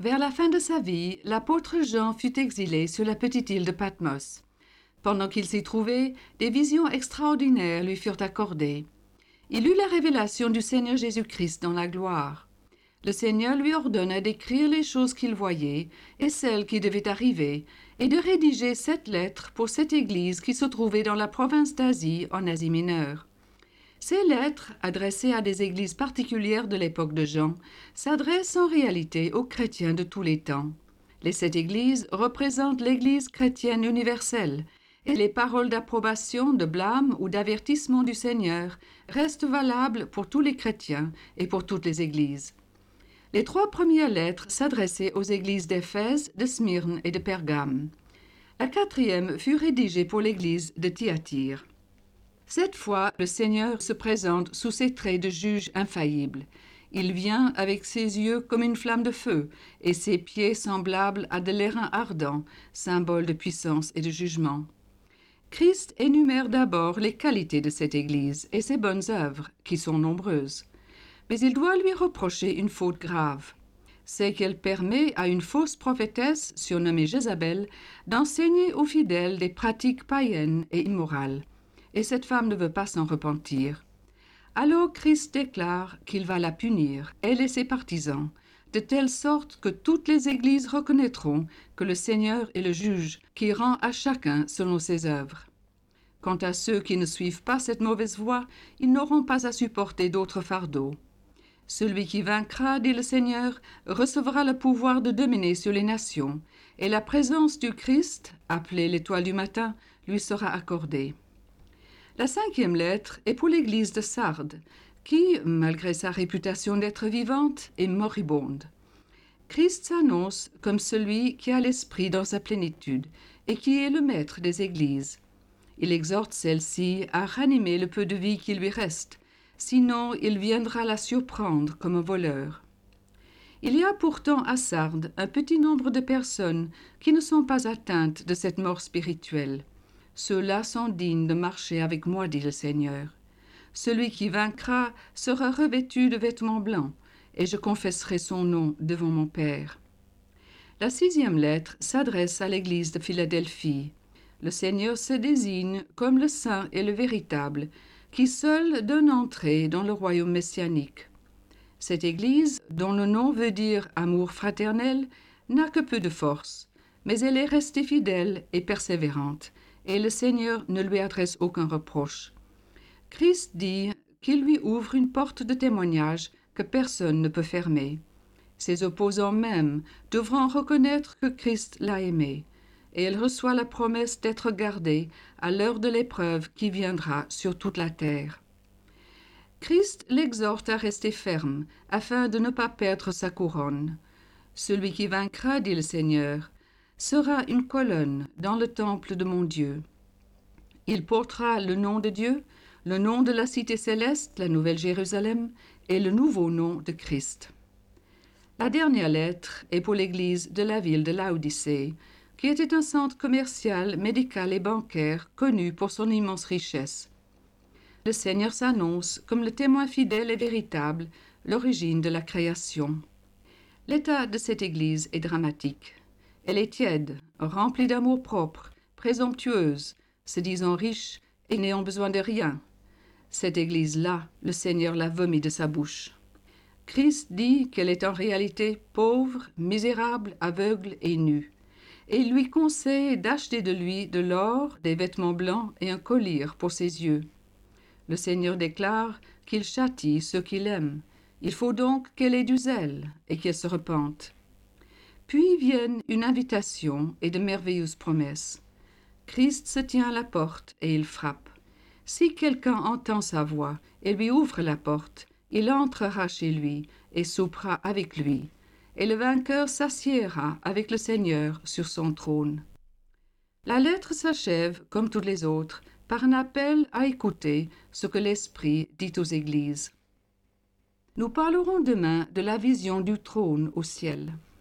Vers la fin de sa vie, l'apôtre Jean fut exilé sur la petite île de Patmos. Pendant qu'il s'y trouvait, des visions extraordinaires lui furent accordées. Il eut la révélation du Seigneur Jésus-Christ dans la gloire. Le Seigneur lui ordonna d'écrire les choses qu'il voyait et celles qui devaient arriver, et de rédiger 7 lettres pour cette église qui se trouvait dans la province d'Asie, en Asie mineure. Ces lettres, adressées à des églises particulières de l'époque de Jean, s'adressent en réalité aux chrétiens de tous les temps. Les 7 églises représentent l'Église chrétienne universelle, et les paroles d'approbation, de blâme ou d'avertissement du Seigneur restent valables pour tous les chrétiens et pour toutes les églises. Les 3 premières lettres s'adressaient aux églises d'Éphèse, de Smyrne et de Pergame. La 4e fut rédigée pour l'église de Thyatire. Cette fois, le Seigneur se présente sous ses traits de juge infaillible. Il vient avec ses yeux comme une flamme de feu et ses pieds semblables à de l'airain ardent, symbole de puissance et de jugement. Christ énumère d'abord les qualités de cette Église et ses bonnes œuvres, qui sont nombreuses. Mais il doit lui reprocher une faute grave. C'est qu'elle permet à une fausse prophétesse, surnommée Jézabel, d'enseigner aux fidèles des pratiques païennes et immorales. Et cette femme ne veut pas s'en repentir. Alors Christ déclare qu'il va la punir, elle et ses partisans, de telle sorte que toutes les églises reconnaîtront que le Seigneur est le juge qui rend à chacun selon ses œuvres. Quant à ceux qui ne suivent pas cette mauvaise voie, ils n'auront pas à supporter d'autres fardeaux. Celui qui vaincra, dit le Seigneur, recevra le pouvoir de dominer sur les nations, et la présence du Christ, appelée l'étoile du matin, lui sera accordée. La 5e lettre est pour l'église de Sardes, qui, malgré sa réputation d'être vivante, est moribonde. Christ s'annonce comme celui qui a l'esprit dans sa plénitude et qui est le maître des églises. Il exhorte celle-ci à ranimer le peu de vie qui lui reste, sinon il viendra la surprendre comme un voleur. Il y a pourtant à Sardes un petit nombre de personnes qui ne sont pas atteintes de cette mort spirituelle. Ceux-là sont dignes de marcher avec moi, dit le Seigneur. Celui qui vaincra sera revêtu de vêtements blancs, et je confesserai son nom devant mon Père. La 6e lettre s'adresse à l'église de Philadelphie. Le Seigneur se désigne comme le saint et le véritable, qui seul donne entrée dans le royaume messianique. Cette Église, dont le nom veut dire amour fraternel, n'a que peu de force, mais elle est restée fidèle et persévérante, et le Seigneur ne lui adresse aucun reproche. Christ dit qu'il lui ouvre une porte de témoignage que personne ne peut fermer. Ses opposants même devront reconnaître que Christ l'a aimée, et elle reçoit la promesse d'être gardée à l'heure de l'épreuve qui viendra sur toute la terre. Christ l'exhorte à rester ferme, afin de ne pas perdre sa couronne. Celui qui vaincra, dit le Seigneur, sera une colonne dans le temple de mon Dieu. Il portera le nom de Dieu, le nom de la cité céleste, la Nouvelle Jérusalem, et le nouveau nom de Christ. La dernière lettre est pour l'église de la ville de Laodicée, qui était un centre commercial, médical et bancaire connu pour son immense richesse. Le Seigneur s'annonce comme le témoin fidèle et véritable, l'origine de la création. L'état de cette église est dramatique. Elle est tiède, remplie d'amour-propre, présomptueuse, se disant riche et n'ayant besoin de rien. Cette église-là, le Seigneur l'a vomie de sa bouche. Christ dit qu'elle est en réalité pauvre, misérable, aveugle et nue. Et il lui conseille d'acheter de lui de l'or, des vêtements blancs et un collier pour ses yeux. Le Seigneur déclare qu'il châtie ceux qu'il aime. Il faut donc qu'elle ait du zèle et qu'elle se repente. Puis viennent une invitation et de merveilleuses promesses. Christ se tient à la porte et il frappe. Si quelqu'un entend sa voix et lui ouvre la porte, il entrera chez lui et soupera avec lui. Et le vainqueur s'assiera avec le Seigneur sur son trône. La lettre s'achève, comme toutes les autres, par un appel à écouter ce que l'Esprit dit aux églises. Nous parlerons demain de la vision du trône au ciel.